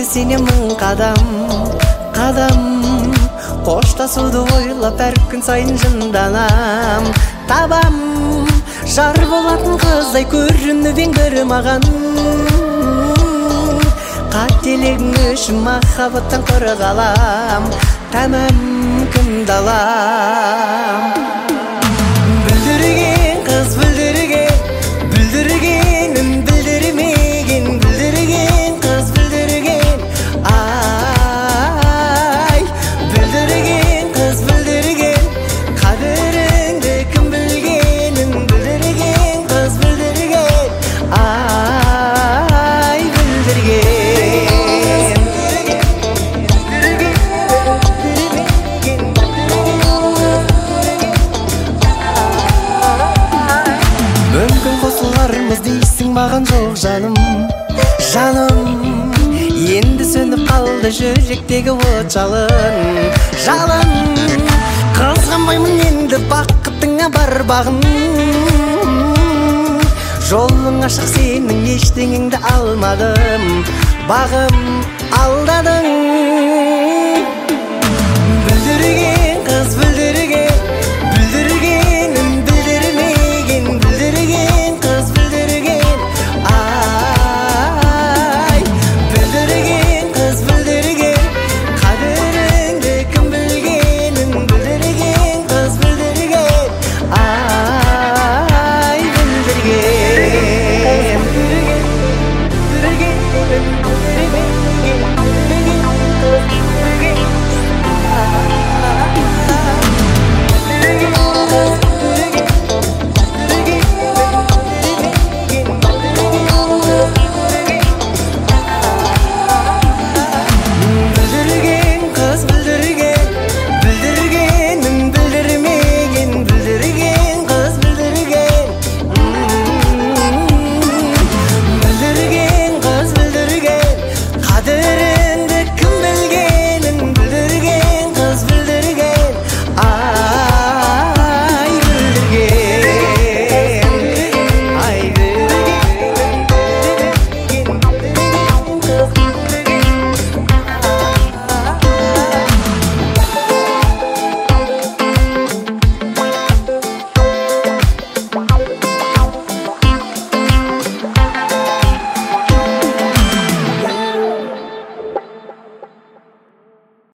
сенен мың қадам қоштасуды ойлап әр күн сайын жынданам. Табам жар болатын қыздай көрініп ең бірі маған. Қателігің үшін махаббаттан құры қалам, тәмам кімді алам. Бүлдірген қыз бүлдіргенін білдірмеген, бүлдірген қыз бүлдірген, ай. Бүлдірген қыз бүлдірген, қадіріңді кім білгенін, бүлдірген қыз бүлдірген, ай. Бүлдірген мүмкін қосылармыз дейсің маған, жоқ жаным. Енді сөніп қалды жүректегі от жалын. Қызғанбаймын енді бақытыңа бар бағын. Жолың ашық, сенің ештеңеңді алмадым, бағым алдадың.